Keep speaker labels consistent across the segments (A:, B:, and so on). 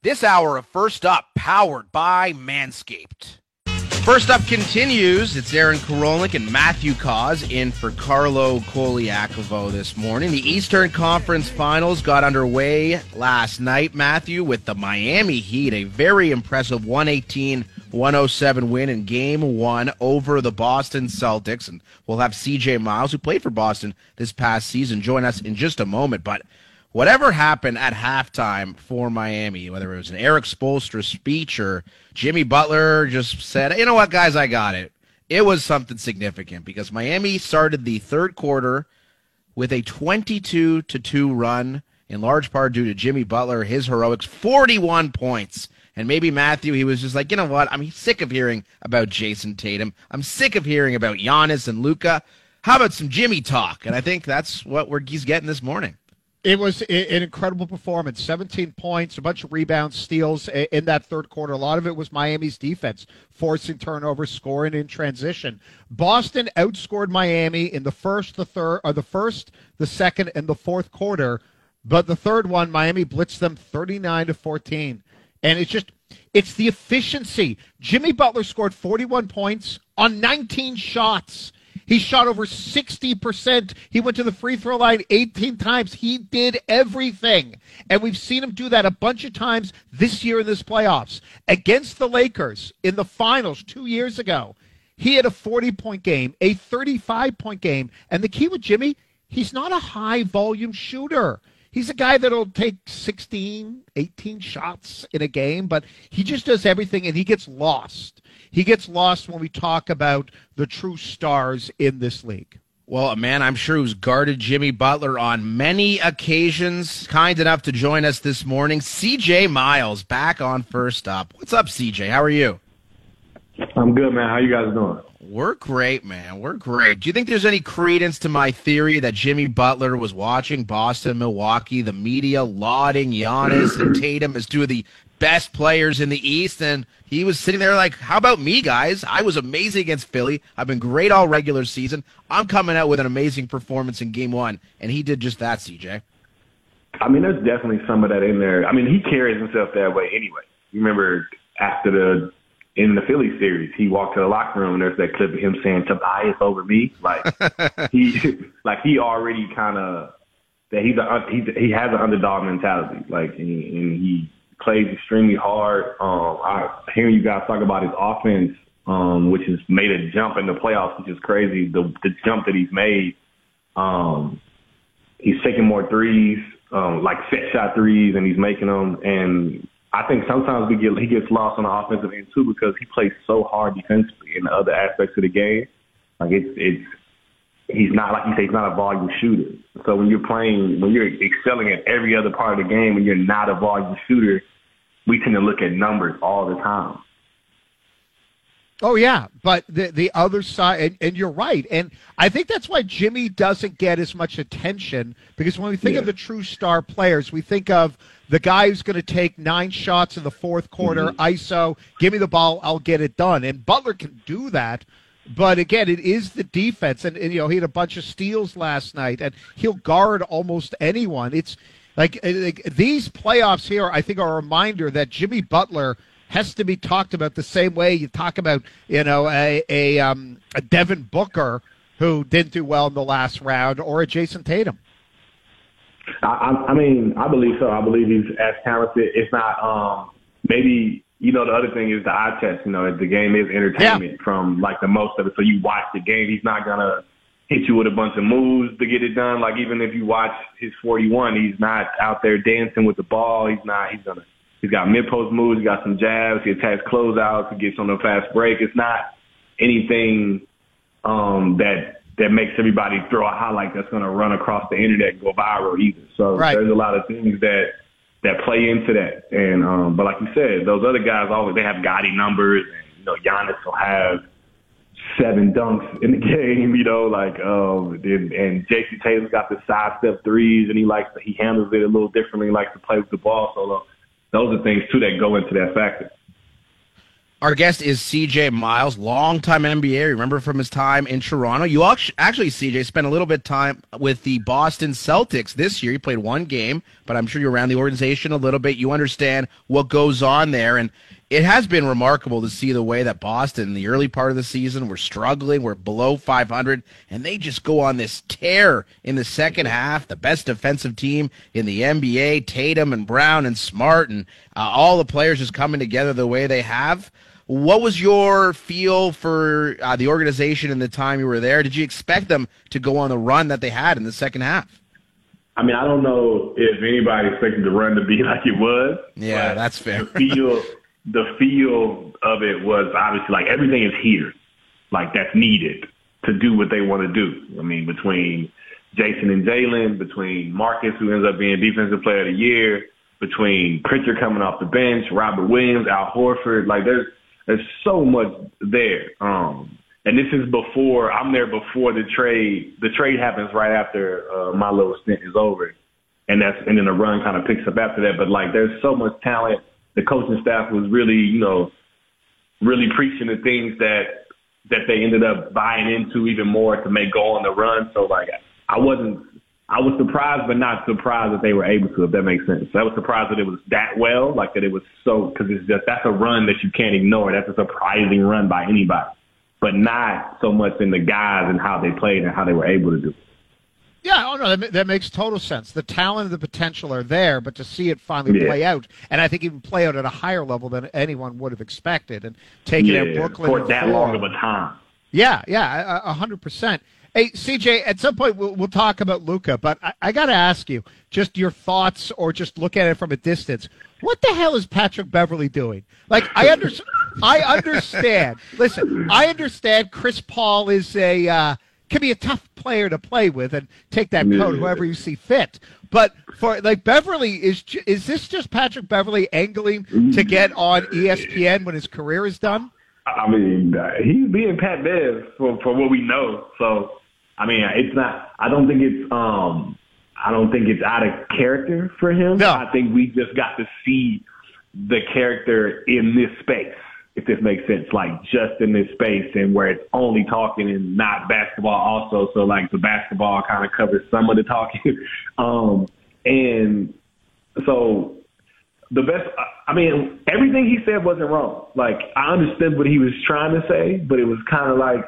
A: This hour of First Up, powered by Manscaped. First Up continues. It's Aaron Karolnik and Matthew Cause in for Carlo Koliakovo this morning. The Eastern Conference Finals got underway last night, Matthew, with the Miami Heat, a very impressive 118-107 win in Game 1 over the Boston Celtics. And we'll have CJ Miles, who played for Boston this past season, join us in just a moment. But whatever happened at halftime for Miami, whether it was an Eric Spoelstra speech or Jimmy Butler just said, you know what, guys, I got it. It was something significant because Miami started the third quarter with a 22-2 run, in large part due to Jimmy Butler, his heroics, 41 points. And maybe Matthew, he was just like, you know what, I'm sick of hearing about Jason Tatum. I'm sick of hearing about Giannis and Luka. How about some Jimmy talk? And I think that's what he's getting this morning.
B: It was an incredible performance. 17 points, a bunch of rebounds, steals in that third quarter. A lot of it was Miami's defense, forcing turnovers, scoring in transition. Boston outscored Miami in the first, the second, and the fourth quarter. But the third one, Miami blitzed them 39-14. And it's the efficiency. Jimmy Butler scored 41 points on 19 shots. He shot over 60%. He went to the free throw line 18 times. He did everything. And we've seen him do that a bunch of times this year in this playoffs. Against the Lakers in the finals 2 years ago, he had a 40-point game, a 35-point game. And the key with Jimmy, he's not a high-volume shooter. He's a guy that'll take 16, 18 shots in a game, but he just does everything, and he gets lost. He gets lost when we talk about the true stars in this league.
A: Well, a man I'm sure who's guarded Jimmy Butler on many occasions, kind enough to join us this morning, CJ Miles, back on First Up. What's up, CJ? How are you?
C: I'm good, man. How you guys doing?
A: We're great, man. We're great. Do you think there's any credence to my theory that Jimmy Butler was watching Boston, Milwaukee, the media lauding Giannis and Tatum as two of the best players in the East, and he was sitting there like, how about me, guys? I was amazing against Philly. I've been great all regular season. I'm coming out with an amazing performance in Game 1, and he did just that, CJ.
C: I mean, there's definitely some of that in there. I mean, he carries himself that way anyway. You remember in the Philly series, he walked to the locker room, and there's that clip of him saying, Tobias over me. Like, he already kind of, that he has an underdog mentality. Like, and he plays extremely hard. Hearing you guys talk about his offense, which has made a jump in the playoffs, which is crazy. The jump that he's made, he's taking more threes, like set shot threes, and he's making them. And I think sometimes he gets lost on the offensive end too because he plays so hard defensively in the other aspects of the game. Like he's not, like you say, he's not a volume shooter. So when you're excelling at every other part of the game, when you're not a volume shooter, we tend to look at numbers all the time.
B: Oh, yeah, but the other side, and you're right, and I think that's why Jimmy doesn't get as much attention, because when we think of the true star players, we think of the guy who's going to take 9 shots in the fourth quarter, ISO, give me the ball, I'll get it done, and Butler can do that, but again, it is the defense, and he had a bunch of steals last night, and he'll guard almost anyone. It's like these playoffs here, I think, are a reminder that Jimmy Butler has to be talked about the same way you talk about, a Devin Booker who didn't do well in the last round, or a Jason Tatum.
C: I mean, I believe so. I believe he's as talented. It's not maybe, the other thing is the eye test. The game is entertainment from like the most of it. So you watch the game. He's not gonna hit you with a bunch of moves to get it done. Like even if you watch his 41, he's not out there dancing with the ball. He's got mid-post moves, he's got some jabs, he attacks closeouts, he gets on a fast break. It's not anything that makes everybody throw a highlight that's going to run across the internet and go viral either. So There's a lot of things that play into that. And but like you said, those other guys they have gaudy numbers, and Giannis will have 7 dunks in the game, and Jason Tatum's got the sidestep threes, and he handles it a little differently, likes to play with the ball. So those are things too that go into that factor.
A: Our guest is CJ Miles, longtime NBA. Remember from his time in Toronto. You actually, CJ, spent a little bit of time with the Boston Celtics this year. You played one game, but I'm sure you're around the organization a little bit. You understand what goes on there, and it has been remarkable to see the way that Boston, in the early part of the season, were struggling. We're below 500, and they just go on this tear in the second half. The best defensive team in the NBA, Tatum and Brown and Smart, and all the players just coming together the way they have. What was your feel for the organization in the time you were there? Did you expect them to go on the run that they had in the second half?
C: I mean, I don't know if anybody expected the run to be like it was.
A: Yeah, that's fair.
C: The feel of it was obviously like everything is here, like that's needed to do what they want to do. I mean, between Jason and Jalen, between Marcus, who ends up being Defensive Player of the Year, between Pritchard coming off the bench, Robert Williams, Al Horford, like there's so much there. And this is before, I'm there before the trade. The trade happens right after my little stint is over. And then the run kind of picks up after that. But like, there's so much talent. The coaching staff was really, really preaching the things that they ended up buying into even more to go on the run. So like, I was surprised, but not surprised that they were able to, if that makes sense. I was surprised that it was that well, like that it was so, because that's a run that you can't ignore. That's a surprising run by anybody, but not so much in the guys and how they played and how they were able to do it.
B: Yeah, oh no, that makes total sense. The talent and the potential are there, but to see it finally play out, and I think even play out at a higher level than anyone would have expected, and taking out Brooklyn
C: for that long of a time.
B: Yeah, 100%. Hey, CJ, at some point we'll talk about Luka, but I got to ask you, just your thoughts or just look at it from a distance. What the hell is Patrick Beverley doing? Like, I understand. Listen, I understand Chris Paul is can be a tough player to play with and take that coat whoever you see fit. But for like Beverley, is this just Patrick Beverley angling to get on ESPN when his career is done?
C: I mean, he's being Pat Bev for what we know. So, I mean, it's not. I don't think it's out of character for him.
B: No.
C: I think we just got to see the character in this space, if this makes sense. Like just in this space, and where it's only talking and not basketball. Also, so like the basketball kind of covers some of the talking, and so. The best, I mean, everything he said wasn't wrong. Like, I understood what he was trying to say, but it was kind of like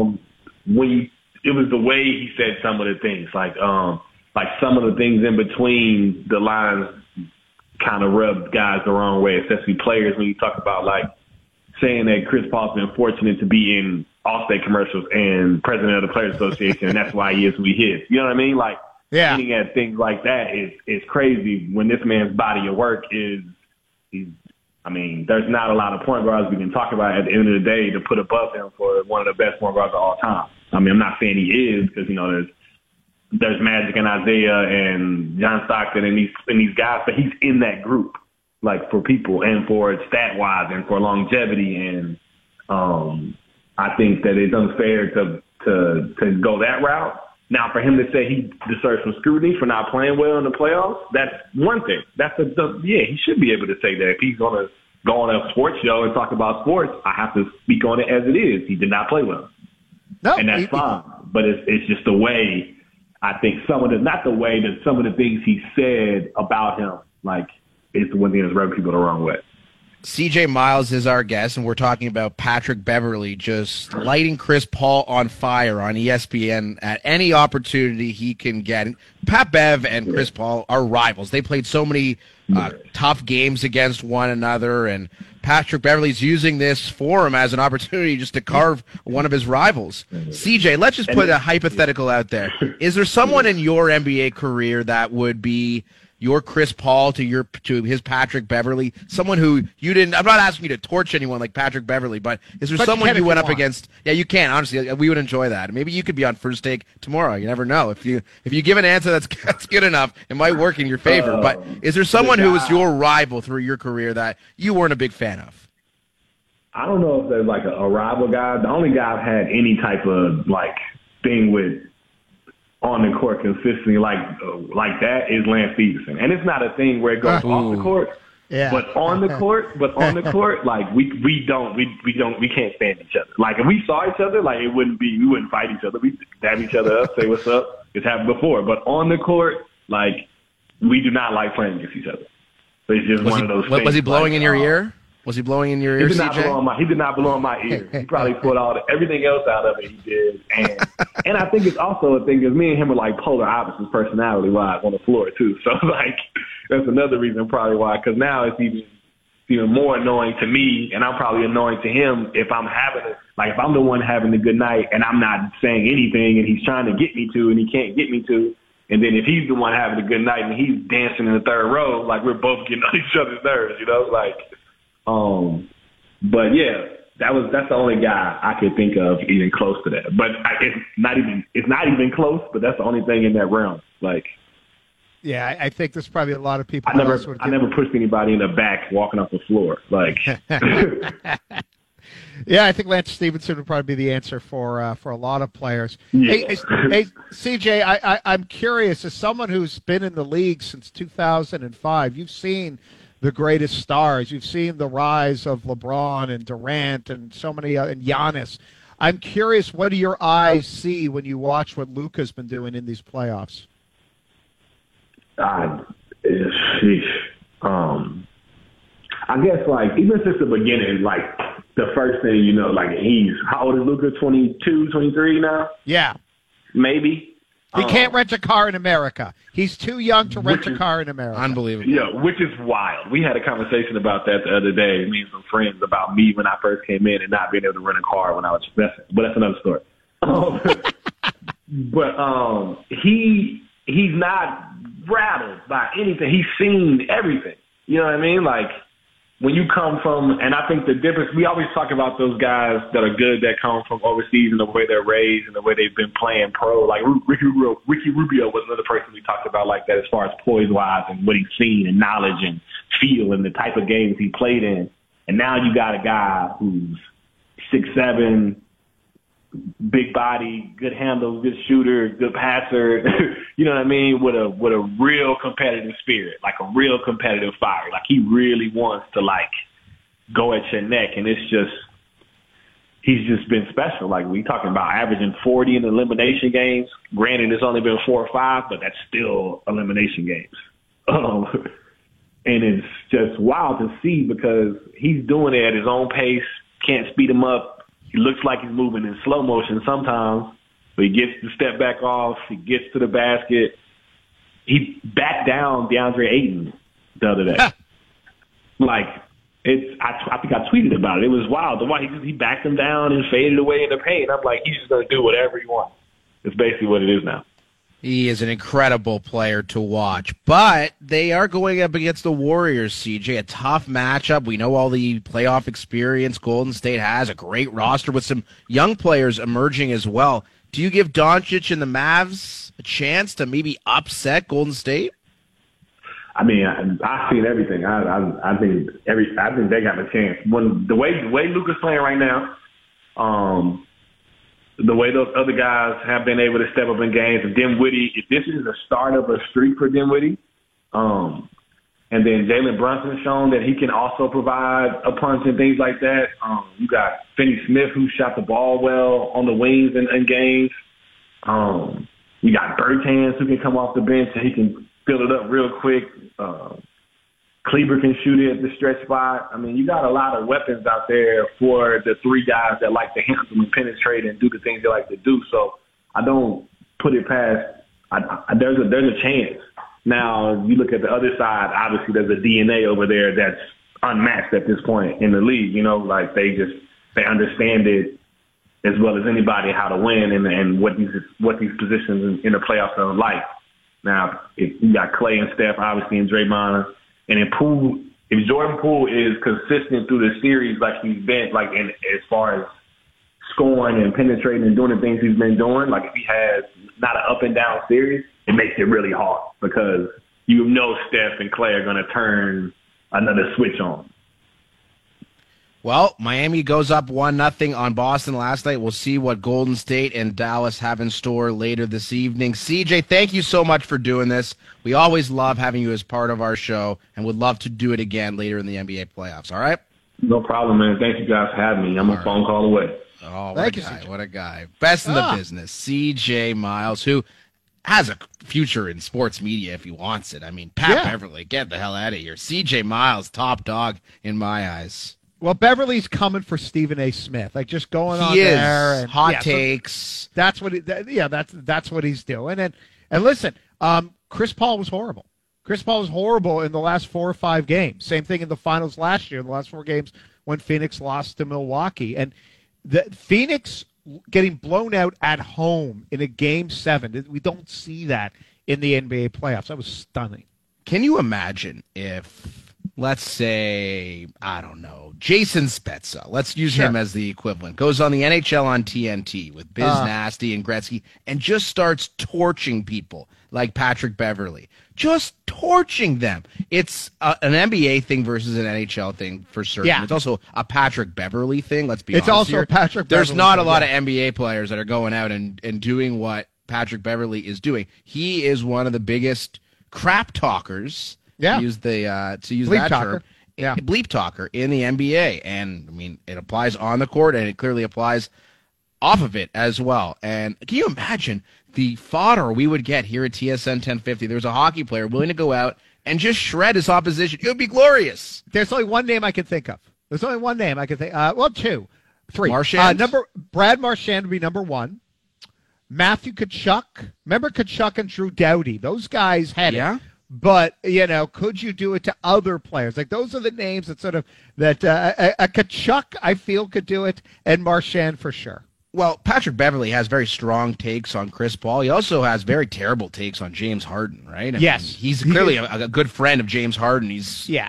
C: it was the way he said some of the things. Like some of the things in between the lines kind of rubbed guys the wrong way, especially players, when you talk about, like, saying that Chris Paul's been fortunate to be in Allstate commercials and president of the Players Association, and that's why he is who he is. You know what I mean? Like,
B: yeah.
C: Getting at things like that is crazy when this man's body of work there's not a lot of point guards we can talk about at the end of the day to put above him for one of the best point guards of all time. I mean, I'm not saying he is, because, there's Magic and Isaiah and John Stockton and these guys, but he's in that group, like, for people and for stat-wise and for longevity. And I think that it's unfair to go that route. Now, for him to say he deserves some scrutiny for not playing well in the playoffs, that's one thing. He should be able to say that. If he's going to go on a sports show and talk about sports, I have to speak on it as it is. He did not play well.
B: No,
C: and that's fine. But it's just the way, I think not the way that some of the things he said about him, like, is the one thing that's rubbing people the wrong way.
A: CJ Miles is our guest, and we're talking about Patrick Beverley just lighting Chris Paul on fire on ESPN at any opportunity he can get. Pat Bev and Chris Paul are rivals. They played so many tough games against one another, and Patrick Beverley's using this forum as an opportunity just to carve one of his rivals. CJ, let's just put a hypothetical out there. Is there someone in your NBA career that would be your Chris Paul to his Patrick Beverley, someone who you didn't? I'm not asking you to torch anyone like Patrick Beverley, but is there someone you went up against? Yeah, you can. Honestly, we would enjoy that. Maybe you could be on First Take tomorrow. You never know. If you give an answer that's good enough, it might work in your favor. But is there someone who was your rival through your career that you weren't a big fan of?
C: I don't know if there's like a rival guy. The only guy I've had any type of like thing with on the court consistently like that is Lance Stevenson. And it's not a thing where it goes off the court.
B: Yeah.
C: But on the court, like we can't stand each other. Like if we saw each other, like we wouldn't fight each other. We'd dab each other up, say what's up. It's happened before. But on the court, like we do not like playing against each other. So it's just one of those things.
A: Was he blowing in your ear? Was he blowing in your ear, CJ?
C: He did not blow in my ear. He probably put everything else out of it. He did, and I think it's also a thing because me and him are like polar opposites personality-wise on the floor too. So like that's another reason probably why. Because now it's even more annoying to me, and I'm probably annoying to him if I'm if I'm the one having a good night and I'm not saying anything, and he's trying to get me to, and he can't get me to. And then if he's the one having a good night and he's dancing in the third row, like we're both getting on each other's nerves, like. But yeah, that's the only guy I could think of even close to that. But it's not even close. But that's the only thing in that realm. Like,
B: yeah, I think there's probably a lot of people.
C: I never pushed anybody in the back walking off the floor. Like,
B: yeah, I think Lance Stevenson would probably be the answer for a lot of players.
C: Yeah.
B: Hey, CJ, I'm curious. As someone who's been in the league since 2005, you've seen the greatest stars. You've seen the rise of LeBron and Durant and so many and Giannis. I'm curious, what do your eyes see when you watch what Luka's been doing in these playoffs?
C: I guess like even since the beginning, like the first thing like how old is Luka? 22, 23 now?
B: Yeah,
C: maybe.
B: He can't rent a car in America. He's too young to rent a car in America.
A: Unbelievable.
C: Yeah, which is wild. We had a conversation about that the other day, me and some friends, about me when I first came in and not being able to rent a car when I was but that's another story. But he's not rattled by anything. He's seen everything. You know what I mean? Like when you come from, and I think the difference, we always talk about those guys that are good that come from overseas and the way they're raised and the way they've been playing pro. Like Ricky Rubio was another person we talked about like that as far as poise-wise and what he's seen and knowledge and feel and the type of games he played in. And now you got a guy who's 6'7", big body, good handle, good shooter, good passer, you know what I mean, with a real competitive spirit, like a real competitive fire. Like he really wants to like go at your neck, and he's just been special. Like we talking about averaging 40 in elimination games. Granted, it's only been 4 or 5, but that's still elimination games. And it's just wild to see because he's doing it at his own pace, can't speed him up. He looks like he's moving in slow motion sometimes, but he gets the step back off. He gets to the basket. He backed down DeAndre Ayton the other day. I think I tweeted about it. It was wild. He backed him down and faded away in the paint. I'm like, he's just going to do whatever he wants. It's basically what it is now.
A: He is an incredible player to watch, but they are going up against the Warriors, CJ, a tough matchup. We know all the playoff experience Golden State has, a great roster with some young players emerging as well. Do you give Doncic and the Mavs a chance to maybe upset Golden State?
C: I mean, I've seen everything. I think they got a chance. When the way Luka's playing right now, the way those other guys have been able to step up in games, and Dinwiddie, if this is the start of a streak for Dinwiddie, and then Jalen Brunson shown that he can also provide a punch and things like that. You got Finney Smith who shot the ball well on the wings in games. You got Bertans who can come off the bench and he can fill it up real quick. Kleber can shoot it at the stretch spot. I mean, you got a lot of weapons out there for the three guys that like to handle and penetrate and do the things they like to do. So I don't put it past. There's a chance. Now, you look at the other side, obviously there's a DNA over there that's unmatched at this point in the league. You know, like they understand it as well as anybody how to win and what these positions in the playoffs are like. Now, if you got Clay and Steph, obviously, and Draymond, and then Poole, if Jordan Poole is consistent through the series like he's been, like as far as scoring and penetrating and doing the things he's been doing, like if he has not an up and down series, it makes it really hard because you know Steph and Clay are going to turn another switch on.
A: Well, Miami goes up 1-0 on Boston last night. We'll see what Golden State and Dallas have in store later this evening. CJ, thank you so much for doing this. We always love having you as part of our show and would love to do it again later in the NBA playoffs, all right?
C: No problem, man. Thank you guys for having me. I'm a phone call away.
A: Oh, what a guy. What a guy. Best in the business, CJ Miles, who has a future in sports media if he wants it. I mean, Pat Beverly, get the hell out of here. CJ Miles, top dog in my eyes.
B: Well, Beverly's coming for Stephen A. Smith, like just going on
A: there
B: and
A: hot takes.
B: So that's what, that's what he's doing. And listen, Chris Paul was horrible. Chris Paul was horrible in the last 4 or 5 games. Same thing in the finals last year, the last 4 games when Phoenix lost to Milwaukee, and the Phoenix getting blown out at home in a Game 7. We don't see that in the NBA playoffs. That was stunning.
A: Can you imagine if, let's say, I don't know, Jason Spezza, let's use him as the equivalent, goes on the NHL on TNT with Biz Nasty and Gretzky and just starts torching people like Patrick Beverly. Just torching them. It's an NBA thing versus an NHL thing for certain.
B: Yeah.
A: It's also a Patrick Beverly thing, let's be honest.
B: It's also
A: here.
B: a Patrick Beverly
A: There's not
B: thing,
A: a lot of NBA players that are going out and doing what Patrick Beverly is doing. He is one of the biggest crap talkers, to use
B: Bleep
A: that
B: talker.
A: term, bleep talker in the NBA. And, I mean, it applies on the court, and it clearly applies off of it as well. And can you imagine the fodder we would get here at TSN 1050? There's a hockey player willing to go out and just shred his opposition. It would be glorious.
B: There's only one name I can think of. There's only one name I can think. Well, 2, 3.
A: Marchand?
B: Brad Marchand would be number 1. Matthew Tkachuk. Remember Tkachuk and Drew Doughty? Those guys had it. But, could you do it to other players? Like, those are the names that sort of, that a Tkachuk, I feel, could do it, and Marchand for sure.
A: Well, Patrick Beverly has very strong takes on Chris Paul. He also has very terrible takes on James Harden, right?
B: Yes.
A: He's clearly a good friend of James Harden. He's,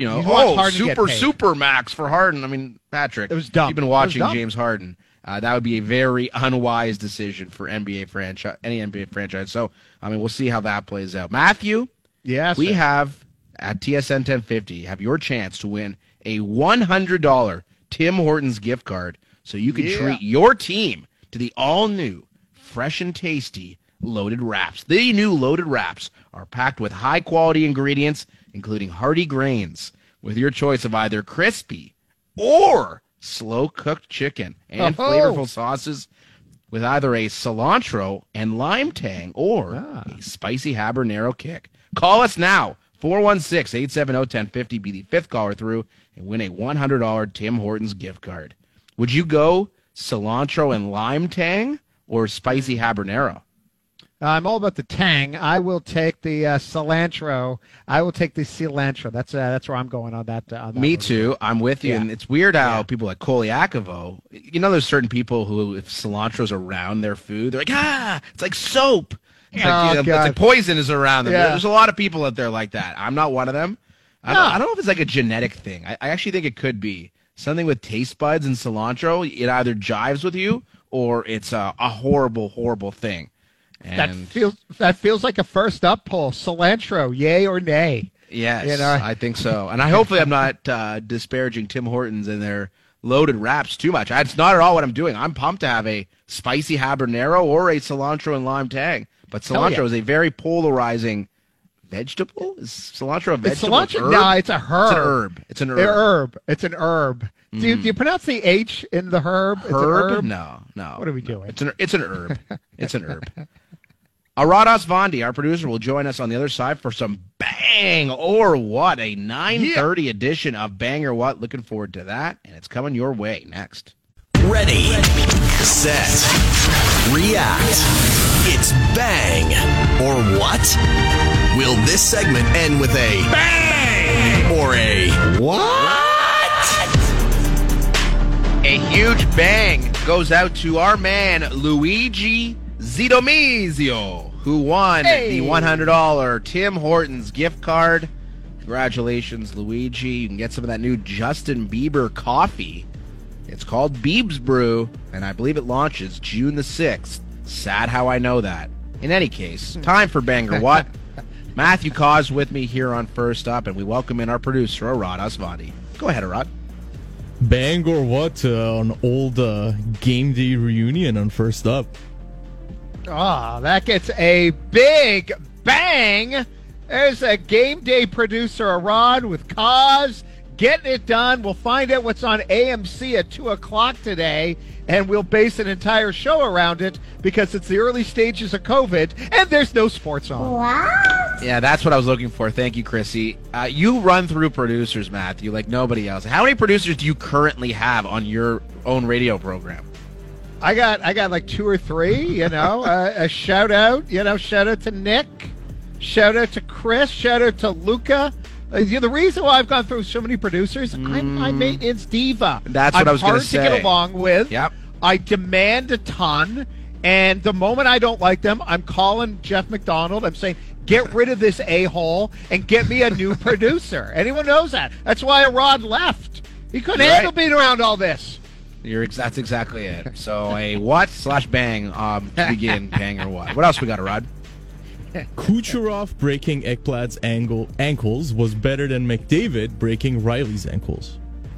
A: super max for Harden. I mean, Patrick,
B: it was dumb.
A: You've been watching James Harden. That would be a very unwise decision for any NBA franchise. So, I mean, we'll see how that plays out. Matthew, we have, at TSN 1050, have your chance to win a $100 Tim Hortons gift card so you can treat your team to the all-new, fresh and tasty Loaded Wraps. The new Loaded Wraps are packed with high-quality ingredients, including hearty grains, with your choice of either crispy or slow-cooked chicken, and flavorful sauces with either a cilantro and lime tang or a spicy habanero kick. Call us now, 416-870-1050. Be the 5th caller through and win a $100 Tim Hortons gift card. Would you go cilantro and lime tang or spicy habanero?
B: I'm all about the tang. I will take the cilantro. I will take the cilantro. That's where I'm going on that.
A: Me too. I'm with you. And it's weird how people like Koliakovo, there's certain people who, if cilantro's around their food, they're like, it's like soap. It's like poison is around them. There's a lot of people out there like that. I'm not one of them. I don't know if it's like a genetic thing. I actually think it could be something with taste buds and cilantro. It either jives with you or it's a horrible, horrible thing. And
B: that feels like a first up poll. Cilantro, yay or nay?
A: Yes, I think so. And hopefully I'm not disparaging Tim Hortons and their Loaded Wraps too much. It's not at all what I'm doing. I'm pumped to have a spicy habanero or a cilantro and lime tang. But cilantro is a very polarizing vegetable. Is cilantro a vegetable?
B: No, it's a herb.
A: It's an herb.
B: It's an herb. Do you pronounce the H in the herb?
A: Herb?
B: It's an herb?
A: No.
B: What are we doing?
A: It's an herb. It's an herb. Aradas Vondi, our producer, will join us on the other side for some Bang or What, a 9:30 edition of Bang or What. Looking forward to that, and it's coming your way next.
D: Ready, set, react. It's Bang or What? Will this segment end with a bang or a what?
A: A huge bang goes out to our man Luigi Zidomizio, who won the $100 Tim Hortons gift card. Congratulations, Luigi. You can get some of that new Justin Bieber coffee. It's called Biebs Brew, and I believe it launches June the 6th. Sad how I know that. In any case, time for Bang or What. Matthew Cause with me here on First Up, and we welcome in our producer, Arad Asvani. Go ahead, Arad.
E: Bang or what? An old game day reunion on First Up.
B: Oh, that gets a big bang. There's a game day producer, Arad, with Cause, getting it done. We'll find out what's on AMC at 2 o'clock today, and we'll base an entire show around it because it's the early stages of COVID, and there's no sports on.
F: What?
A: Yeah, that's what I was looking for. Thank you, Chrissy. You run through producers, Matthew, like nobody else. How many producers do you currently have on your own radio program?
B: I got like 2 or 3, a shout out, shout out to Nick, shout out to Chris, shout out to Luca. The reason why I've gone through so many producers, I'm my maintenance diva.
A: That's what I was going to say.
B: I'm hard to get along with.
A: Yep.
B: I demand a ton, and the moment I don't like them, I'm calling Jeff McDonald. I'm saying, get rid of this a-hole and get me a new producer. Anyone knows that. That's why Arad left. He couldn't handle being around all this.
A: That's exactly it. So a what/bang to begin, bang or what? What else we got, Arad?
E: Kucherov breaking Ekblad's ankles was better than McDavid breaking Riley's ankles.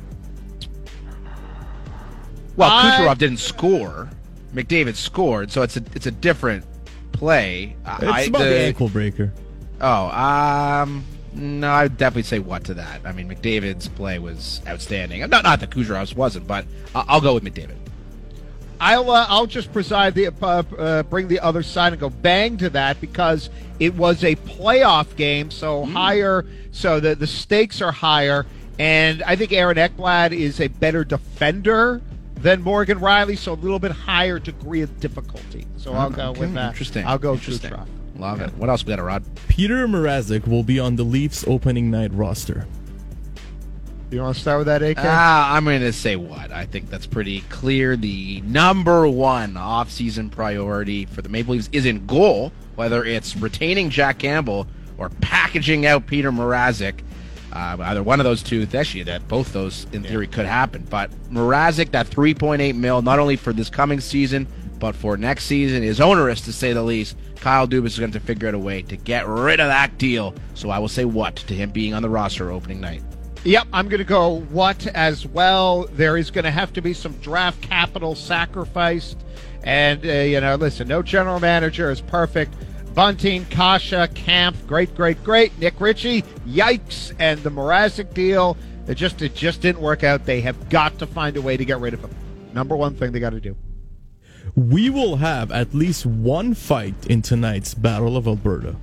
A: Well, Kucherov didn't score. McDavid scored, so it's a different play.
E: It's about the ankle breaker.
A: No, I would definitely say what to that. I mean, McDavid's play was outstanding. Not that Kucherov's wasn't, but I'll go with McDavid.
B: I'll just bring the other side and go bang to that because it was a playoff game, so higher, so the stakes are higher, and I think Aaron Ekblad is a better defender than Morgan Riley, so a little bit higher degree of difficulty. So I'll go with that.
A: Interesting.
B: I'll go
A: Interesting.
B: Kucherov.
A: Love it. What else we got, Rod?
E: Peter Mrazek will be on the Leafs opening night roster.
B: You want to start with that, AK?
A: I'm going to say what? I think that's pretty clear. The number one offseason priority for the Maple Leafs is in goal, whether it's retaining Jack Campbell or packaging out Peter Mrazek. Either one of those two, actually, that both those in theory could happen. But Mrazek, that $3.8 million, not only for this coming season, but for next season, is onerous to say the least. Kyle Dubas is going to figure out a way to get rid of that deal. So I will say what to him being on the roster opening night.
B: Yep, I'm going to go what as well. There is going to have to be some draft capital sacrificed. And, listen, no general manager is perfect. Bunting, Kasha, Camp, great. Nick Ritchie, yikes. And the Mrazek deal, it just didn't work out. They have got to find a way to get rid of him. Number one thing they got to do.
E: We will have at least one fight in tonight's Battle of Alberta.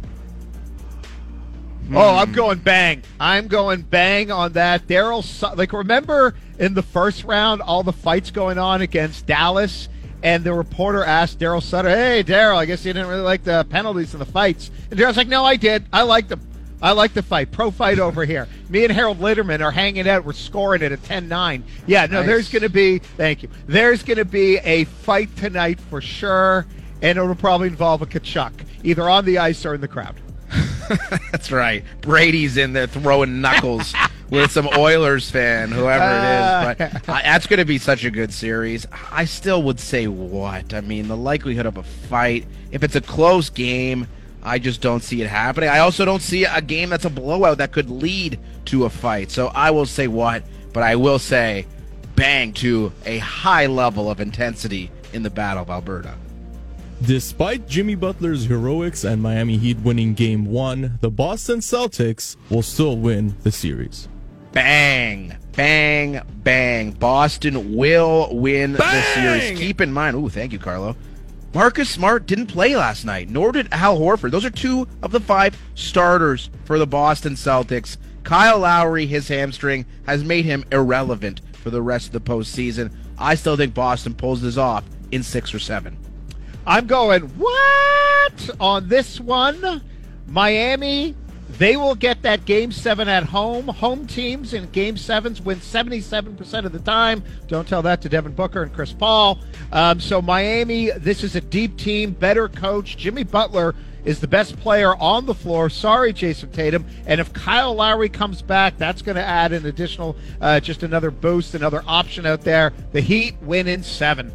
B: Oh, I'm going bang. I'm going bang on that. Remember in the first round, all the fights going on against Dallas, and the reporter asked Daryl Sutter, hey, Daryl, I guess you didn't really like the penalties in the fights. And Daryl's like, no, I did. I liked them. I like the fight. Pro fight over here. Me and Harold Litterman are hanging out. We're scoring it at 10-9. Yeah, no, nice. There's going to be, thank you, there's going to be a fight tonight for sure, and it'll probably involve a Kachuk, either on the ice or in the crowd.
A: That's right. Brady's in there throwing knuckles with some Oilers fan, whoever it is. But that's going to be such a good series. I still would say what? I mean, the likelihood of a fight, if it's a close game, I just don't see it happening. I also don't see a game that's a blowout that could lead to a fight. So I will say what, but I will say bang to a high level of intensity in the Battle of Alberta.
E: Despite Jimmy Butler's heroics and Miami Heat winning Game 1, the Boston Celtics will still win the series.
A: Bang, bang, bang. Boston will win the series. Keep in mind, thank you, Carlo. Marcus Smart didn't play last night, nor did Al Horford. Those are 2 of the 5 starters for the Boston Celtics. Kyle Lowry, his hamstring, has made him irrelevant for the rest of the postseason. I still think Boston pulls this off in 6 or 7.
B: I'm going, what? On this one, Miami, they will get that Game 7 at home. Home teams in Game 7s win 77% of the time. Don't tell that to Devin Booker and Chris Paul. So Miami, this is a deep team, better coach. Jimmy Butler is the best player on the floor. Sorry, Jason Tatum. And if Kyle Lowry comes back, that's going to add an additional, just another boost, another option out there. The Heat win in 7.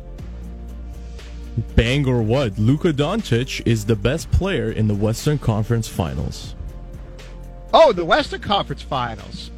E: Bang or what? Luka Doncic is the best player in the Western Conference Finals.
B: Oh, the Western Conference Finals.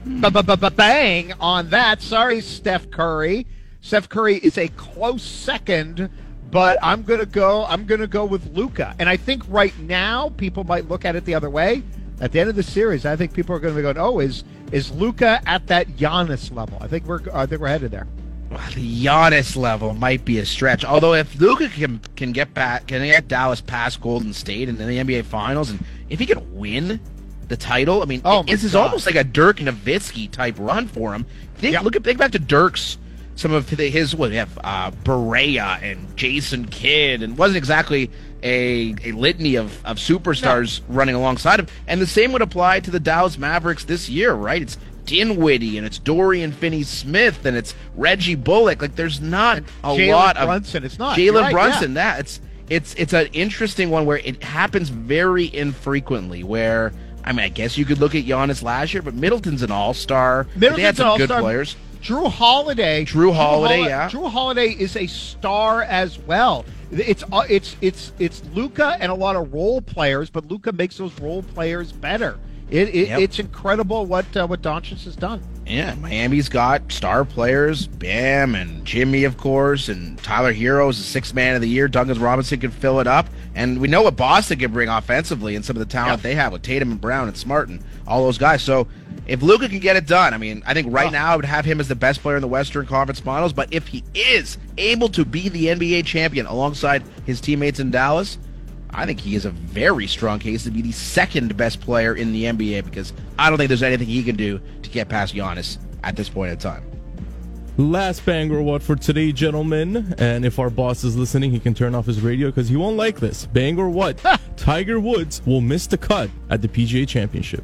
B: Bang on that. Sorry, Steph Curry. Steph Curry is a close second, but I'm gonna go with Luka. And I think right now people might look at it the other way. At the end of the series, I think people are going to be going, "Oh, is Luka at that Giannis level?" I think we're headed there.
A: Well, the Giannis level might be a stretch. Although if Luka can get Dallas past Golden State and in the NBA Finals, and if he can win the title, I mean, this is almost like a Dirk Nowitzki type run for him. Think back to Dirk's. Some of his, we have Barea and Jason Kidd, and wasn't exactly a litany of superstars running alongside him. And the same would apply to the Dallas Mavericks this year, right? It's Dinwiddie, and it's Dorian Finney-Smith, and it's Reggie Bullock. Like, there's not a lot of
B: Brunson. It's not
A: Jalen Brunson. Yeah. It's an interesting one where it happens very infrequently. Where I guess you could look at Giannis last year, but Middleton's an all-star. They had some good players.
B: Drew Holiday,
A: yeah.
B: Drew Holiday is a star as well. It's Luka and a lot of role players, but Luka makes those role players better. It's incredible what Doncic has done.
A: Yeah, Miami's got star players, Bam and Jimmy, of course, and Tyler Hero is the sixth man of the year. Duncan Robinson can fill it up, and we know what Boston can bring offensively and some of the talent they have with Tatum and Brown and Smart and all those guys. So if Luka can get it done, I think right now I would have him as the best player in the Western Conference Finals, but if he is able to be the NBA champion alongside his teammates in Dallas, I think he has a very strong case to be the second best player in the NBA, because I don't think there's anything he can do to get past Giannis at this point in time.
E: Last bang or what for today, gentlemen. And if our boss is listening, he can turn off his radio because he won't like this. Bang or what? Tiger Woods will miss the cut at the PGA Championship.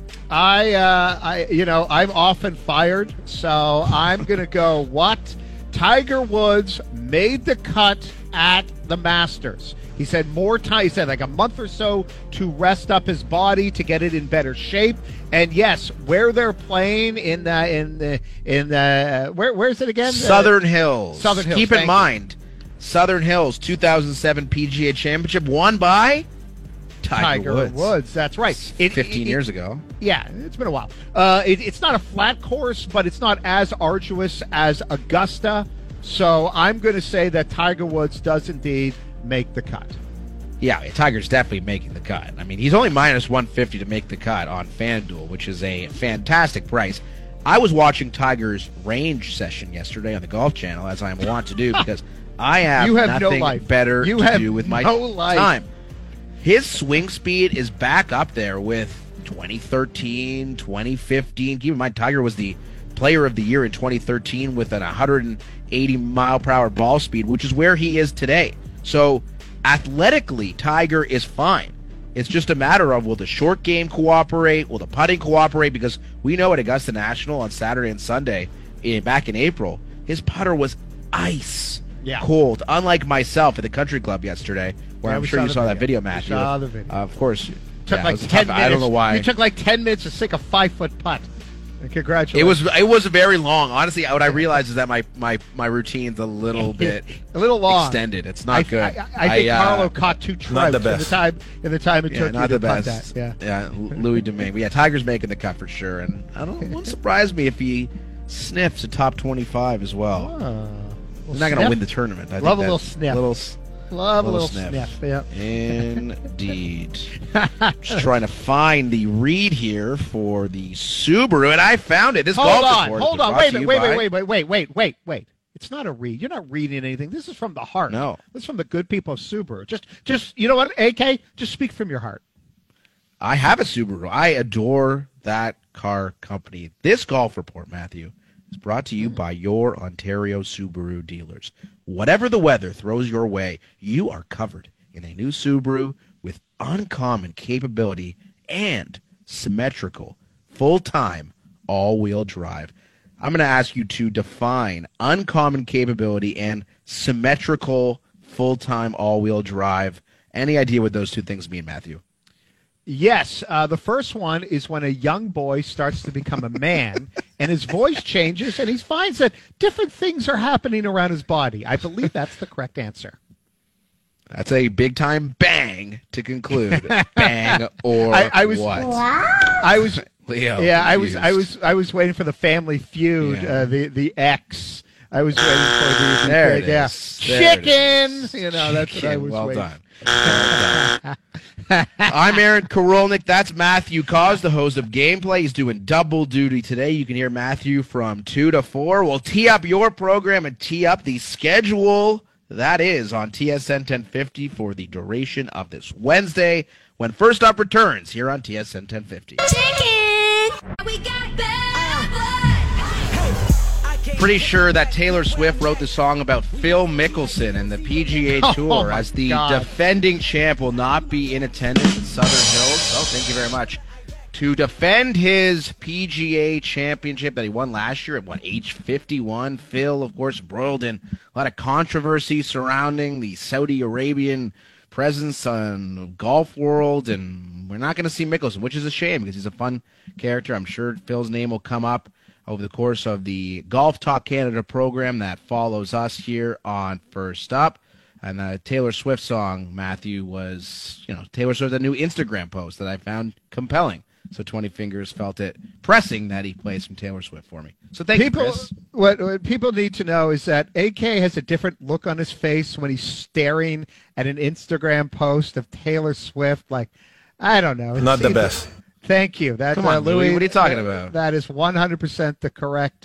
B: I'm often fired, so I'm going to go what? Tiger Woods made the cut at the Masters. He said more time. He said like a month or so to rest up his body to get it in better shape. And yes, where they're playing where's it again?
A: Southern Hills.
B: Southern Hills.
A: Keep in mind, Southern Hills 2007 PGA Championship won by Tiger
B: Woods. That's right.
A: 15 years ago.
B: Yeah, it's been a while. It's not a flat course, but it's not as arduous as Augusta. So I'm going to say that Tiger Woods does indeed make the cut.
A: Yeah, Tiger's definitely making the cut. He's only minus 150 to make the cut on FanDuel, which is a fantastic price. I was watching Tiger's range session yesterday on the Golf Channel, as I am wont to do, because I have nothing better to do with my time. His swing speed is back up there with 2013, 2015. Keep in mind, Tiger was the player of the year in 2013 with an 180-mile-per-hour ball speed, which is where he is today. So athletically, Tiger is fine. It's just a matter of, will the short game cooperate? Will the putting cooperate? Because we know at Augusta National on Saturday and Sunday, back in April, his putter was ice cold. Unlike myself at the country club yesterday, where I'm sure you saw that video, Matthew.
B: Saw the video.
A: Of course.
B: Took like 10 minutes.
A: I don't know why.
B: You took like 10 minutes to sink a 5-foot putt. Congratulations.
A: It was very long. Honestly, what I realized is that my routine's a little bit
B: long
A: extended. It's not good.
B: I think Carlo caught two trouts in the time it took
A: not
B: you
A: the
B: to putt
A: best.
B: that.
A: Yeah, Louis Domingue. But yeah, Tiger's making the cut for sure, and it won't surprise me if he sniffs a top 25 as well. He's not going to win the tournament. I
B: Love
A: think
B: a little sniff. Love a little sniff. Yeah.
A: Indeed. Just trying to find the read here for the Subaru, and I found it. This
B: Hold
A: golf
B: on. Wait. It's not a read. You're not reading anything. This is from the heart.
A: No.
B: This is from the good people of Subaru. Just you know what, AK? Just speak from your heart.
A: I have a Subaru. I adore that car company. This golf report, Matthew, is brought to you by your Ontario Subaru dealers. Whatever the weather throws your way, you are covered in a new Subaru with uncommon capability and symmetrical, full-time, all-wheel drive. I'm going to ask you to define uncommon capability and symmetrical, full-time, all-wheel drive. Any idea what those two things mean, Matthew?
B: Yes. The first one is when a young boy starts to become a man and his voice changes and he finds that different things are happening around his body. I believe that's the correct answer.
A: That's a big-time bang to conclude. Bang or
B: I was,
A: what? Leo.
B: Yeah,
A: confused.
B: I was waiting for the Family Feud,
A: Yeah.
B: The X. I was waiting for the
A: There it
B: yeah.
A: is. There it
B: Chicken.
A: is.
B: You know, that's what I
A: Chicken.
B: was
A: Well
B: waiting.
A: done. Well done. I'm Aaron Korolnik. That's Matthew Cause, the host of Gameplay. He's doing double duty today. You can hear Matthew from 2 to 4. We'll tee up your program and tee up the schedule. That is on TSN 1050 for the duration of this Wednesday when First Up returns here on TSN 1050.
F: Chicken! We got bad blood!
A: Pretty sure that Taylor Swift wrote the song about Phil Mickelson and the PGA Tour
B: my
A: as the
B: God.
A: defending champ will not be in attendance at Southern Hills. Oh, thank you very much. To defend his PGA championship that he won last year at, age 51, Phil, of course, embroiled in a lot of controversy surrounding the Saudi Arabian presence on the golf world, and we're not going to see Mickelson, which is a shame because he's a fun character. I'm sure Phil's name will come up over the course of the Golf Talk Canada program that follows us here on First Up. And the Taylor Swift song, Matthew, was, Taylor Swift, a new Instagram post that I found compelling. So 20 Fingers felt it pressing that he plays some Taylor Swift for me. So thank you, Chris.
B: What people need to know is that AK has a different look on his face when he's staring at an Instagram post of Taylor Swift. Like, I don't know.
G: Not the best.
B: Thank you. That's
A: Come on, Louis. What are you talking about?
B: That is 100% the correct.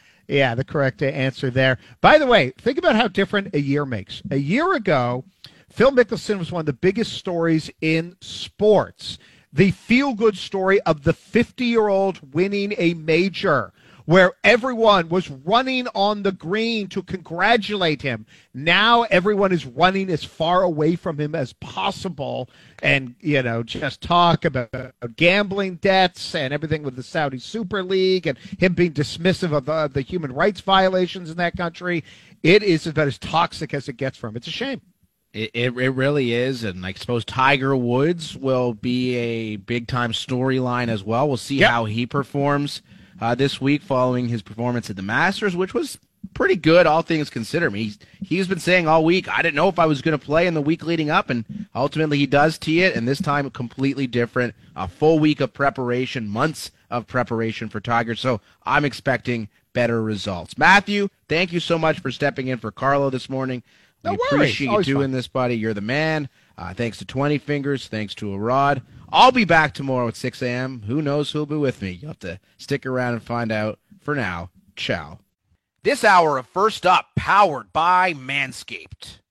B: The correct answer there. By the way, think about how different a year makes. A year ago, Phil Mickelson was one of the biggest stories in sports. The feel-good story of the 50-year-old winning a major where everyone was running on the green to congratulate him. Now everyone is running as far away from him as possible and, just talk about gambling debts and everything with the Saudi Super League and him being dismissive of the human rights violations in that country. It is about as toxic as it gets for him. It's a shame.
A: It really is, and I suppose Tiger Woods will be a big-time storyline as well. We'll see how he performs this week following his performance at the Masters, which was pretty good, all things considered. He's been saying all week, I didn't know if I was going to play in the week leading up, and ultimately he does tee it, and this time completely different. A full week of preparation, months of preparation for Tiger, so I'm expecting better results. Matthew, thank you so much for stepping in for Carlo this morning. We appreciate you doing this, buddy. You're the man. Thanks to 20 Fingers. Thanks to Arad. I'll be back tomorrow at 6 a.m. Who knows who'll be with me? You'll have to stick around and find out. For now, ciao. This hour of First Up, powered by Manscaped.